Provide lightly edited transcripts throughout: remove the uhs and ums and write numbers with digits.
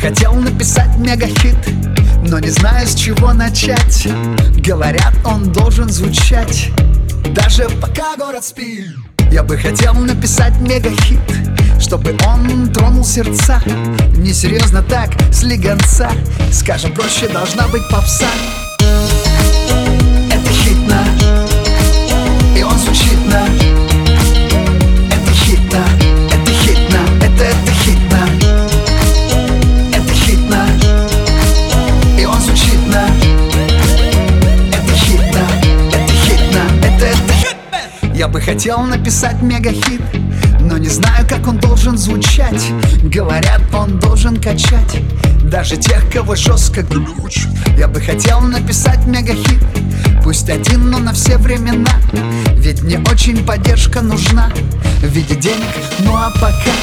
хотел написать мегахит, но не знаю, с чего начать. Говорят, он должен звучать даже пока город спит. Я бы хотел написать мегахит, чтобы он тронул сердца. Несерьезно так, слегонца. Скажем проще, должна быть попса. Это хитно, и он звучит на. Это хитно, это хитно, это хитно. Это хитно, и он звучит на. Это хитно, это хитно, это хитно. Я бы хотел написать мегахит, но не знаю, как он должен звучать. Говорят, он должен качать даже тех, кого жестко глючит. Я бы хотел написать мегахит, пусть один, но на все времена. Ведь мне очень поддержка нужна в виде денег, ну а пока.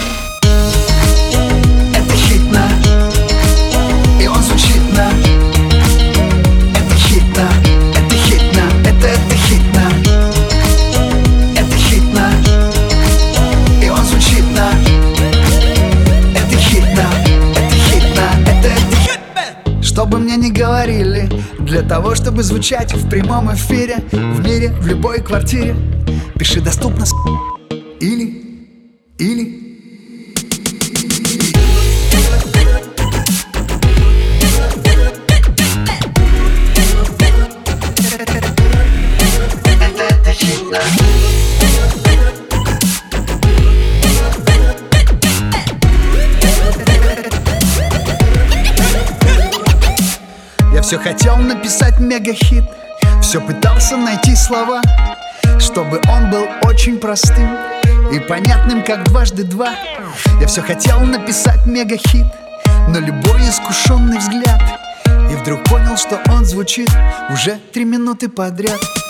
Это хитно, и он звучит на. Это хитно, это хитно, это хитно. Это хитно, и он звучит на. Это хитно, это хитно, это хитно. Что бы мне ни говорили, для того, чтобы звучать в прямом эфире, в мире, в любой квартире, пиши доступно или. Я все хотел написать мегахит, все пытался найти слова, чтобы он был очень простым и понятным, как дважды два. Я все хотел написать мегахит, но любой искушенный взгляд, и вдруг понял, что он звучит уже 3 минуты подряд.